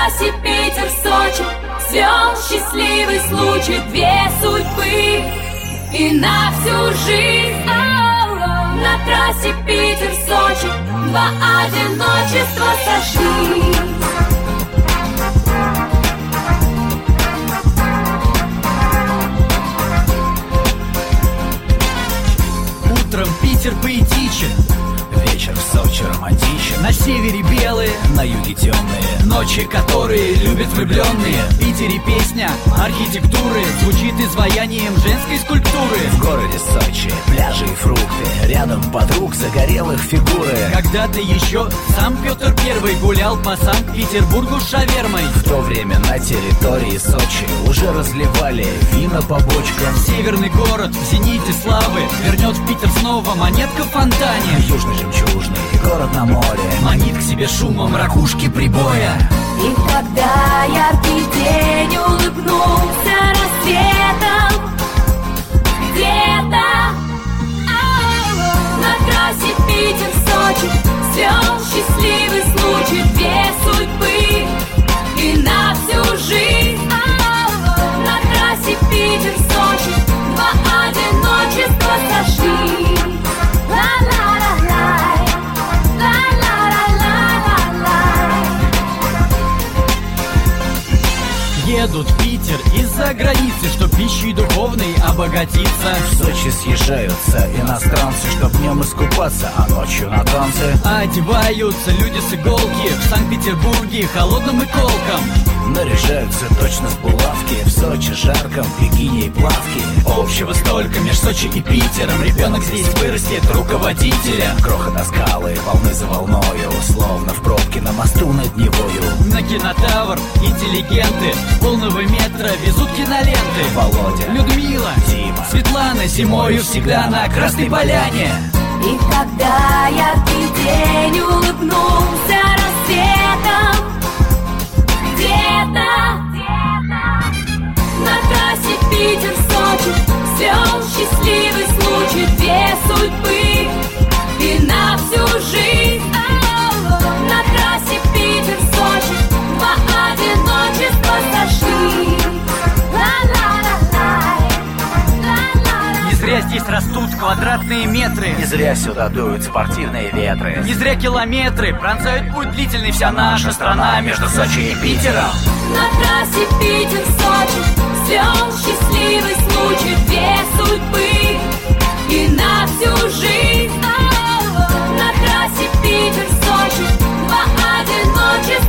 трассе Питер-Сочи свел счастливый случай, две судьбы и на всю жизнь. На трассе Питер-Сочи два одиночества сошлись. Утром Питер поэтичен, вечер в Сочи романтичен. на севере белые, На юге темные ночи, которые любят влюбленные. В Питере песня архитектуры звучит изваянием женской скульптуры. В городе Сочи пляжи и фрукты, рядом подруг загорелых фигуры. Когда-то еще сам Петр I гулял по Санкт-Петербургу с шавермой. В то время на территории Сочи уже разливали вина по бочкам. Северный город в зените славы вернет в Питер снова монетка в фонтане. Южный жемчужный город на море Манит к себе шумом ракушки прибоя. И когда яркий день улыбнулся рассветом, где-то на трассе Питер-Сочи свел счастливый случай, две судьбы и на всю жизнь. На трассе Питер-Сочи два одиночества сошлись. Ла-ла-ла-лай, ла-ла-ла-ла-ла-лай. Едут в Питер из-за границы, чтоб пищей духовной обогатиться. В Сочи съезжаются иностранцы, чтоб днем искупаться, а ночью на танцы. Одеваются люди с иголки в Санкт-Петербурге холодным и колком. Наряжаются точно с булавки, в Сочи жарком, бикини и плавки. Общего столько меж Сочи и Питером, ребенок здесь вырастет руководителем. Грохот о скалы, волны за волною, словно в пробке на мосту над Невою. На кинотавр интеллигенты полного метра везут киноленты. Володя, Людмила, Дима, Светлана зимою всегда на Красной Поляне. И когда яркий день улыбнулся рассветом, где-то на трассе Питер-Сочи свел счастливый случай, две судьбы и на всю жизнь. На трассе Питер-Сочи два одиночества сошлись. Ла-ла-ла-лай, ла-ла-ла. Не зря здесь растут квадратные метры. не зря сюда дуют спортивные ветры. Не зря километры пронзают путь длительный вся наша страна между Сочи и Питером. На трассе Питер-Сочи свел счастливый случай, две судьбы и на всю жизнь. На трассе Питер-Сочи два одиночества